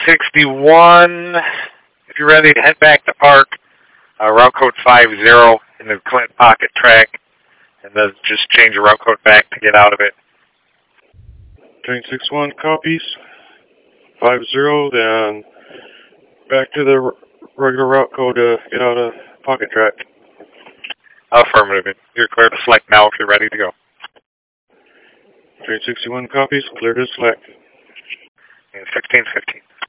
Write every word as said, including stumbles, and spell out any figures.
sixty-one, if you're ready to head back to park, uh, route code five zero in the Clinton Pocket track, and then just change your route code back to get out of it. Train six one copies. five zero, then back to the regular route code to get out of Pocket track. Affirmative. You're clear to select now if you're ready to go. Train sixty-one copies, clear to select. And sixteen fifteen.